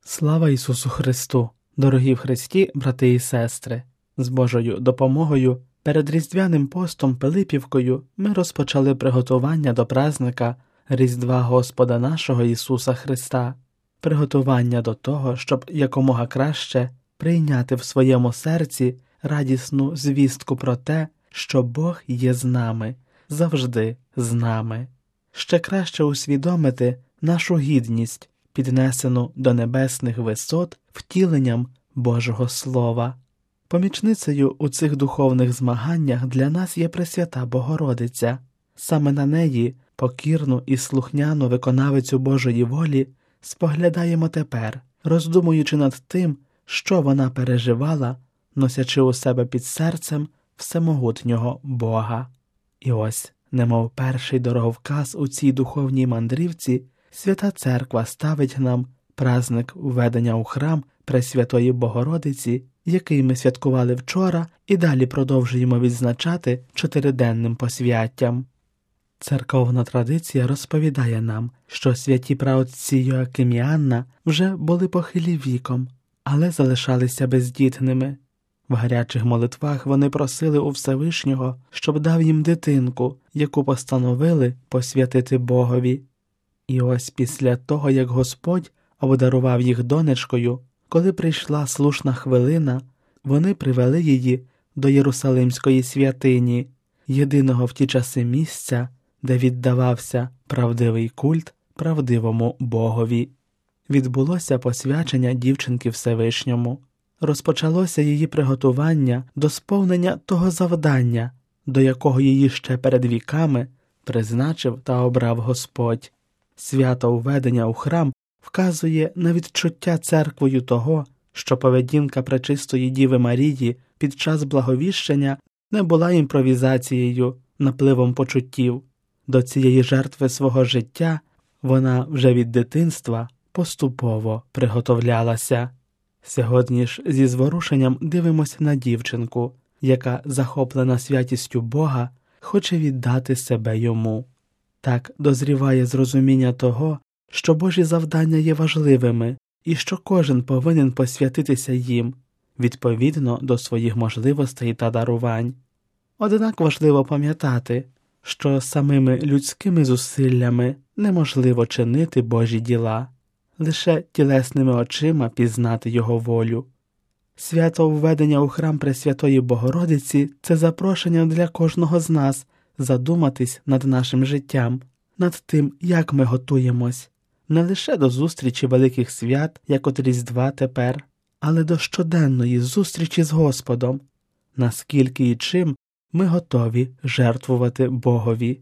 Слава Ісусу Христу! Дорогі в Христі, брати і сестри! З Божою допомогою перед Різдвяним постом Пилипівкою ми розпочали приготування до празника Різдва Господа нашого Ісуса Христа, приготування до того, щоб якомога краще прийняти в своєму серці радісну звістку про те, що Бог є з нами, завжди з нами. Ще краще усвідомити нашу гідність, піднесену до небесних висот втіленням Божого Слова. Помічницею у цих духовних змаганнях для нас є Пресвята Богородиця. Саме на неї, покірну і слухняну виконавицю Божої волі, споглядаємо тепер, роздумуючи над тим, що вона переживала, носячи у себе під серцем всемогутнього Бога. І ось, немов перший дороговказ у цій духовній мандрівці, Свята Церква ставить нам праздник введення у храм Пресвятої Богородиці, який ми святкували вчора і далі продовжуємо відзначати чотириденним посвяттям. Церковна традиція розповідає нам, що святі праотці Йоаким і Анна вже були похилі віком, але залишалися бездітними. В гарячих молитвах вони просили у Всевишнього, щоб дав їм дитинку, яку постановили посвятити Богові. І ось після того, як Господь обдарував їх донечкою, коли прийшла слушна хвилина, вони привели її до Єрусалимської святині, єдиного в ті часи місця, де віддавався правдивий культ правдивому Богові. Відбулося посвячення дівчинки Всевишньому. Розпочалося її приготування до сповнення того завдання, до якого її ще перед віками призначив та обрав Господь. Свято введення у храм вказує на відчуття церквою того, що поведінка Пречистої Діви Марії під час благовіщення не була імпровізацією, напливом почуттів. До цієї жертви свого життя вона вже від дитинства поступово приготовлялася. Сьогодні ж зі зворушенням дивимося на дівчинку, яка, захоплена святістю Бога, хоче віддати себе йому. Так дозріває зрозуміння того, що Божі завдання є важливими і що кожен повинен посвятитися їм, відповідно до своїх можливостей та дарувань. Однак важливо пам'ятати, що самими людськими зусиллями неможливо чинити Божі діла, лише тілесними очима пізнати Його волю. Свято введення у храм Пресвятої Богородиці – це запрошення для кожного з нас задуматись над нашим життям, над тим, як ми готуємось, не лише до зустрічі великих свят, як от Різдва тепер, але до щоденної зустрічі з Господом, наскільки і чим ми готові жертвувати Богові.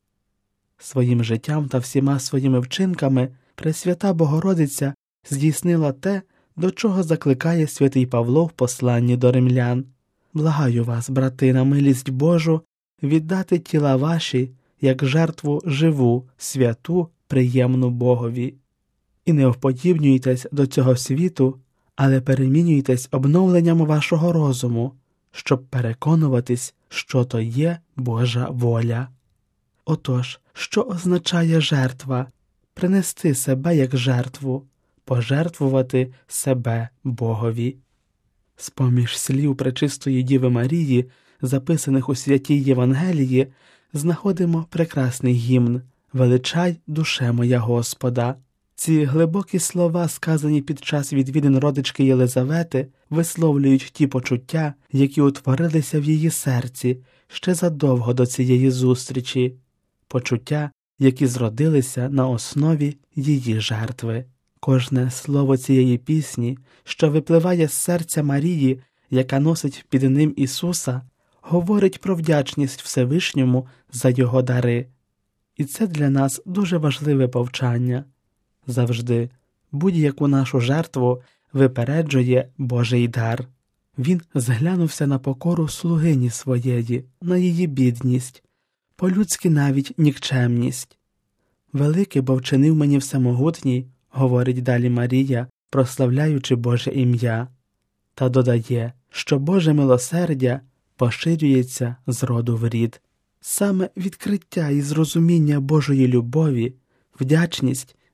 Своїм життям та всіма своїми вчинками Пресвята Богородиця здійснила те, до чого закликає святий Павло в посланні до римлян. «Благаю вас, брати, на милість Божу, віддати тіла ваші, як жертву живу, святу, приємну Богові. І не вподібнюйтесь до цього світу, але перемінюйтесь обновленням вашого розуму, щоб переконуватись, що то є Божа воля». Отож, що означає жертва? Принести себе як жертву, пожертвувати себе Богові. З-поміж слів Пречистої Діви Марії, записаних у Святій Євангелії, знаходимо прекрасний гімн «Величай, душе моя Господа». Ці глибокі слова, сказані під час відвідин родички Єлизавети, висловлюють ті почуття, які утворилися в її серці ще задовго до цієї зустрічі, почуття, які зродилися на основі її жертви. Кожне слово цієї пісні, що випливає з серця Марії, яка носить під ним Ісуса, говорить про вдячність Всевишньому за Його дари. І це для нас дуже важливе повчання. Завжди будь-яку нашу жертву випереджує Божий дар. Він зглянувся на покору слугині своєї, на її бідність, по-людськи навіть нікчемність. «Велике, бо вчинив мені всемогутній», – говорить далі Марія, прославляючи Боже ім'я, та додає, що Боже милосердя поширюється з роду в рід. Саме відкриття і зрозуміння Божої любові, вдячність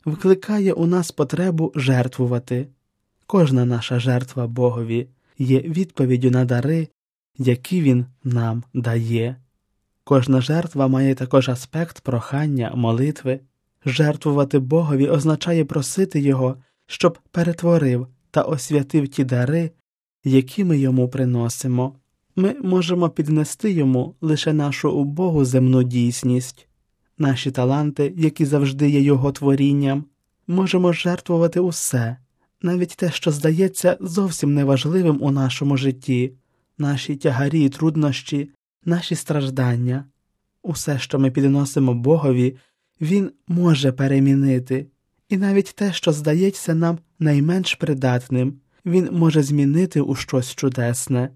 викликає у нас потребу жертвувати. Кожна наша жертва Богові є відповіддю на дари, які Він нам дає. Кожна жертва має також аспект прохання, молитви. Жертвувати Богові означає просити Його, щоб перетворив та освятив ті дари, які ми Йому приносимо. Ми можемо піднести Йому лише нашу убогу земну дійсність, наші таланти, які завжди є Його творінням. Можемо жертвувати усе, навіть те, що здається зовсім неважливим у нашому житті, наші тягарі і труднощі, наші страждання. Усе, що ми підносимо Богові, Він може перемінити. І навіть те, що здається нам найменш придатним, Він може змінити у щось чудесне.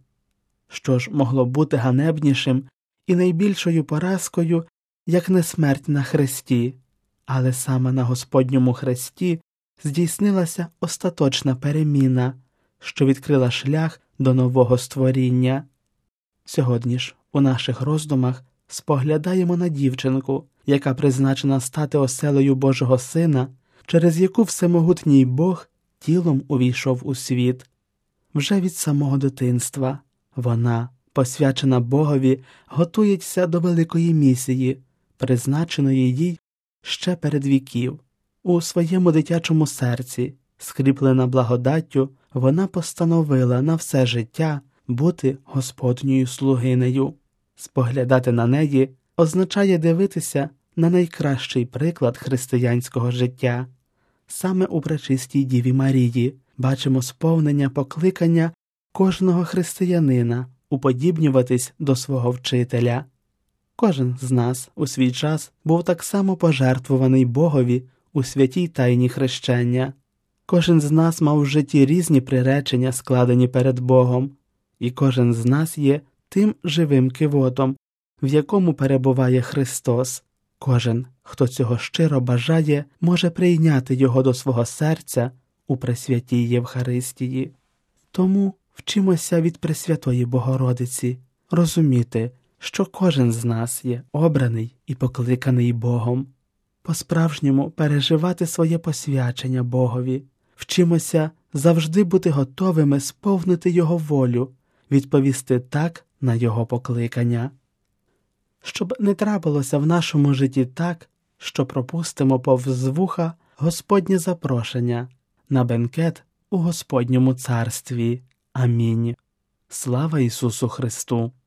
Що ж могло бути ганебнішим і найбільшою поразкою, як не смерть на хресті, але саме на Господньому хресті здійснилася остаточна переміна, що відкрила шлях до нового створіння. Сьогодні ж у наших роздумах споглядаємо на дівчинку, яка призначена стати оселею Божого Сина, через яку всемогутній Бог тілом увійшов у світ. Вже від самого дитинства вона, посвячена Богові, готується до великої місії, призначеної їй ще перед віків. У своєму дитячому серці, скріплена благодаттю, вона постановила на все життя бути Господньою слугинею. Споглядати на неї означає дивитися на найкращий приклад християнського життя. Саме у пречистій Діві Марії бачимо сповнення покликання кожного християнина уподібнюватись до свого вчителя. Кожен з нас у свій час був так само пожертвований Богові у святій тайні хрещення. Кожен з нас мав в житті різні приречення, складені перед Богом, і кожен з нас є тим живим кивотом, в якому перебуває Христос. Кожен, хто цього щиро бажає, може прийняти Його до свого серця у Пресвятій Євхаристії. Тому вчимося від Пресвятої Богородиці розуміти, що кожен з нас є обраний і покликаний Богом. По-справжньому переживати своє посвячення Богові. Вчимося завжди бути готовими сповнити Його волю, відповісти так на Його покликання. Щоб не трапилося в нашому житті так, що пропустимо повз вуха Господнє запрошення на бенкет у Господньому царстві. Амінь. Слава Ісусу Христу!